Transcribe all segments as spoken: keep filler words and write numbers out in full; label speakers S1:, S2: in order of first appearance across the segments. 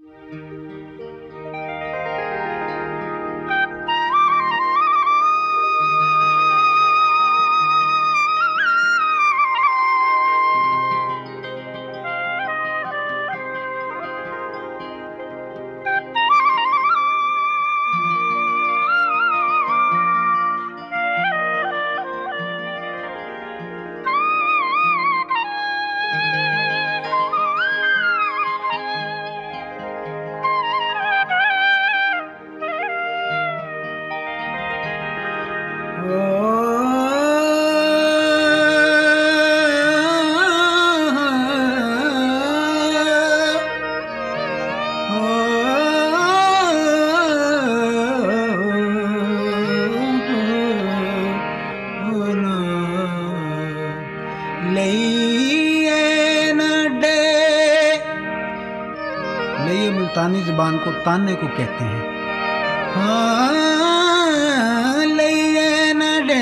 S1: ये मुल्तानी ज़बान को ताने को कहते हैं। हाँ लइए न डे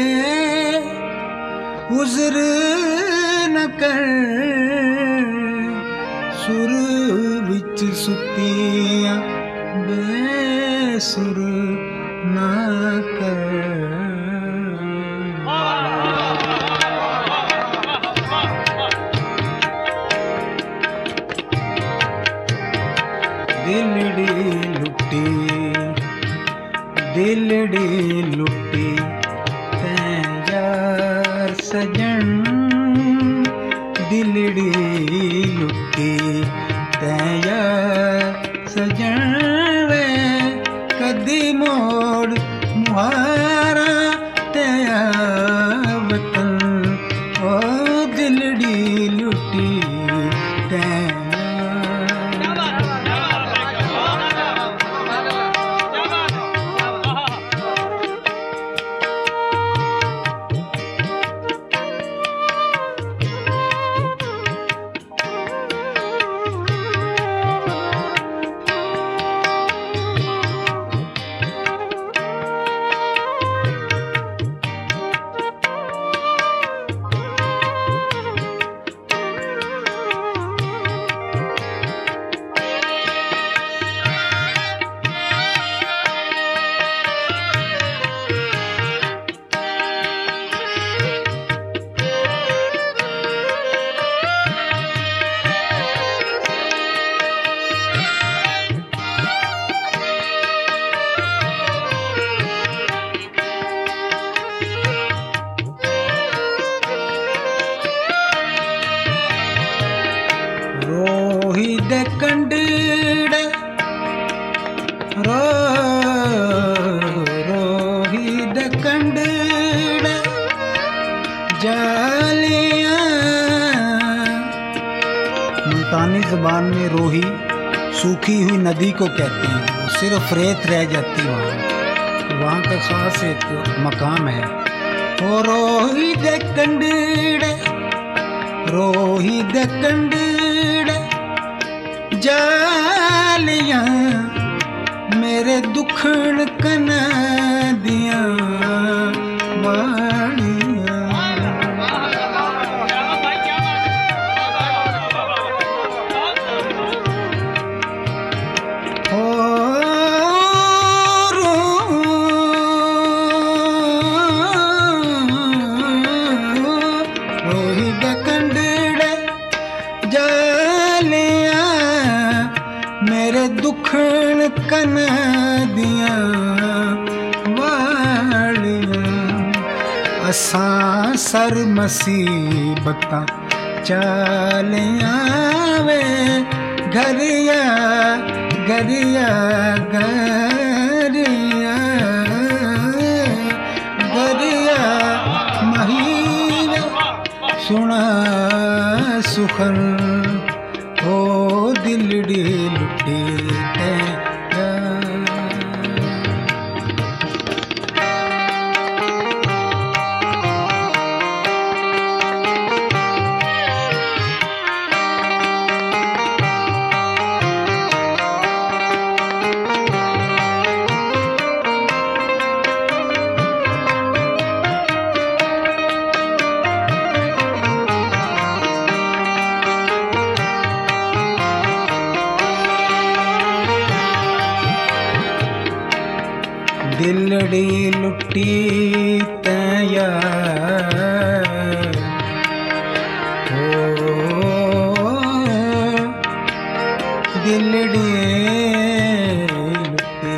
S1: उज़्र न कर सुर विच सुतियां बेसुर न कर। दिलड़ी लुटी दिलड़ी लुटी तैं यार सजन, दिलड़ी लुटी तैं यार सजन वे कदी मोड़ मुहारा तेरा वतन। ओ दिलड़ी लुटी तैं रोही दे कंडीड़े रो रोही दे कंडीड़े जालियां। मुल्तानी ज़बान में रोही सूखी हुई नदी को कहते हैं, सिर्फ रेत रह जाती वहाँ, वहाँ का ख़ास एक मकाम है। ओ रोही दे कंडीड़े रोही दे कंडीड़े जालियां मेरे दुखन कना दियां वाणियां। ओ रोही दे कंडीड़े जालियां मेरे दुखन कना दियां वालियां। असां सर मुसीबतां चालियां वे घरिया घरिया घरिया घरिया महीने सुना सुखन। ओ दिलड़ी लुटी तैं दिलड़ी लुटी तैया हो दिलड़ी लुटी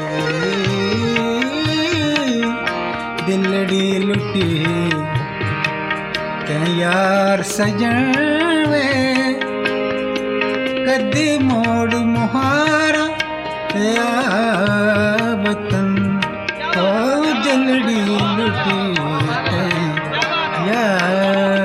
S1: दिलड़ी लुटी यार सजन वे कदी मोड़ मुहारा या वतन ओ जलड़ी लुटी यार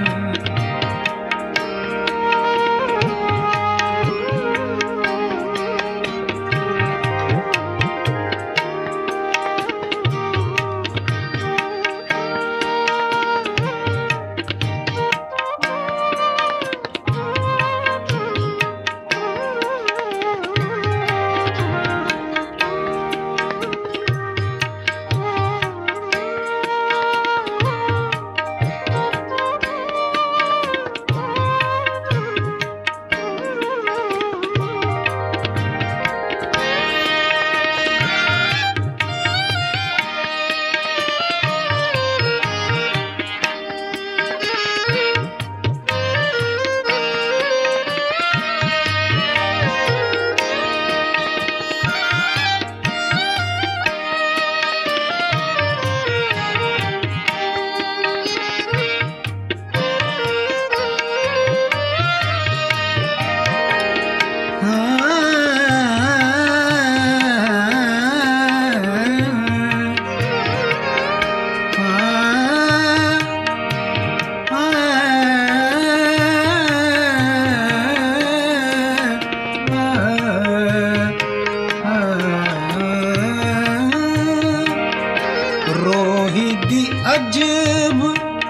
S1: अजब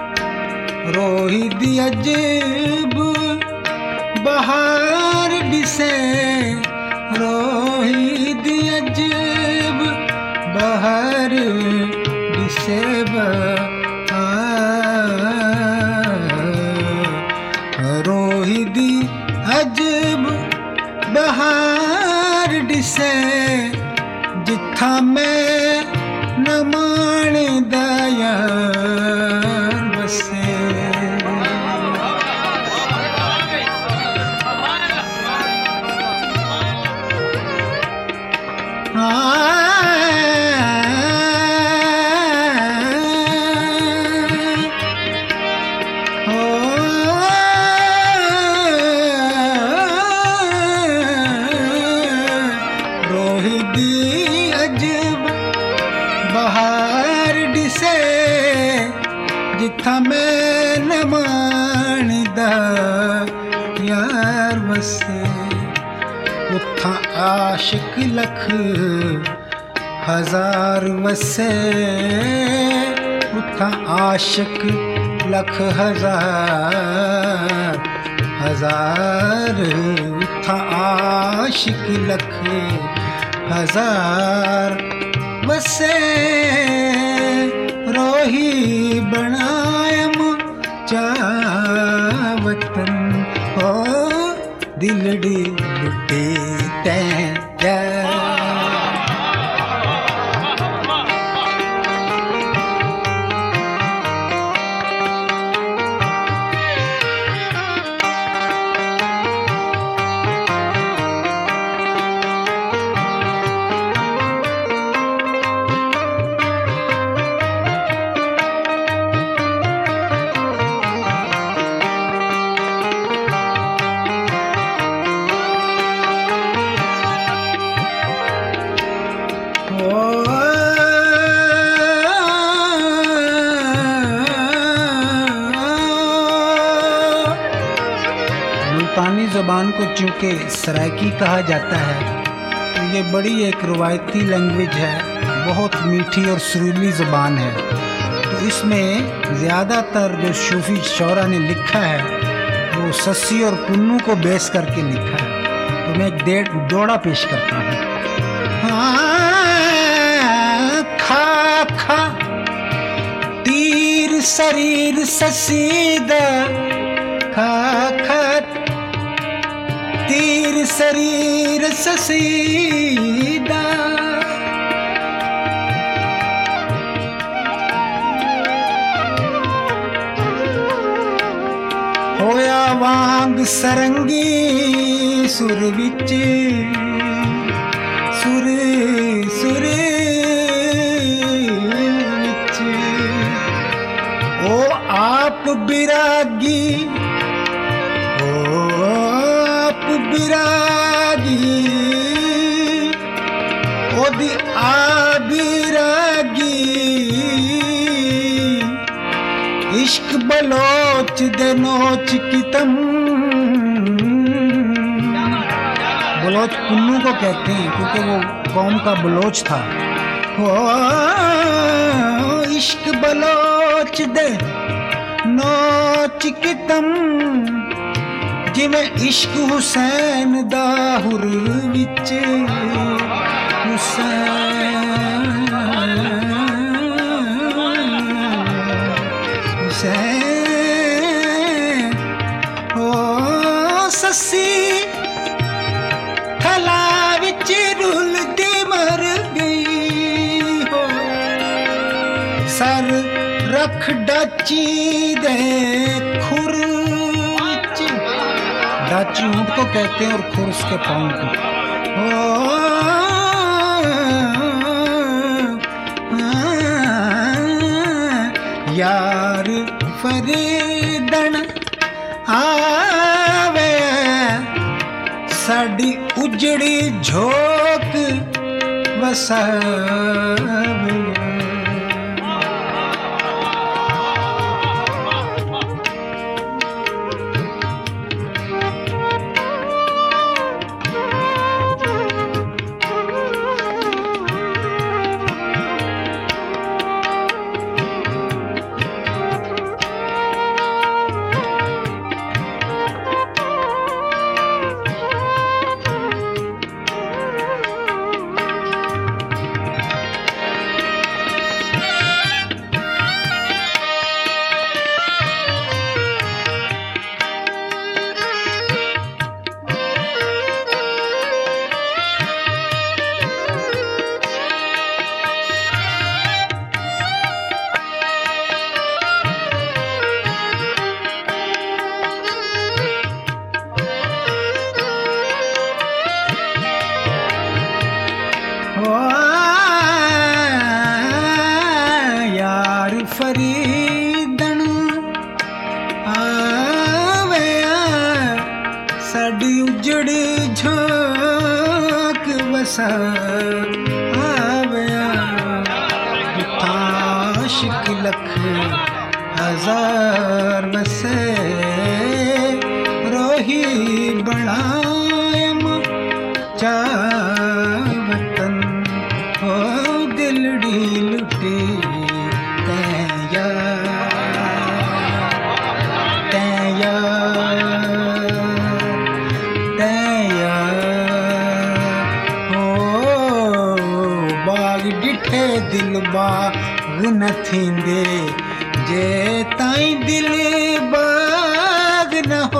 S1: रोहित अजब बहार दिसे रोहित अजब बहार दिसे रोहित अजब बहार दिसे जिथा मैं न मान दया बसे जिथा मैं न मानदा यार वसे उथा आशिक लख हजार वसे उथा आशिक लख हजार हजार उथा आशिक लख हजार वसे रोही बनायम चावतन हो दिलड़ी लुटे तैया मुल्तानी ज़बान को चूँकि सराइकी कहा जाता है तो ये बड़ी एक रवायती लैंग्वेज है, बहुत मीठी और सुरीली ज़बान है। तो इसमें ज़्यादातर जो सूफ़ी शौरा ने लिखा है वो सस्सी और पुन्नू को बेस करके लिखा है। तो मैं एक डेढ़ दौड़ा पेश करता हूँ। हाँ, खा खा तीर शरीर ससीदा खा खा तीर शरीर ससीदा वांग सरंगी सुर विच सुर सुर विच ओ आप बिरागी ओ आप बिरागी ओदी आ बिरागी इश्क बलोच दे नोच कितम। बलोच कुन्नू को कहते हैं क्योंकि वो कौम का बलोच था। ओ इश्क बलोच दे नोच कितम जिवें इश्क हुसैन दा हुर विच हुसैन हुसैन ओ ससी थला विच रुलदी मर गई हो सर रख डाची दे खुर विच। डाची ऊंट को कहते हैं और खुर उसके पाँव को। ओ यार फरीदन आवे साडी उजड़ी झोंक वसावे। यार फरीदन आवे साडी उजड़ी झोंक वसावे। आशिक लख हजार वसे रोही बनायम चा वतन हो दिलड़ी लुटे तैया तैया तैया हो बाग डिठे दिल बाग न थींदे जे ताईं दिल बाग न हो।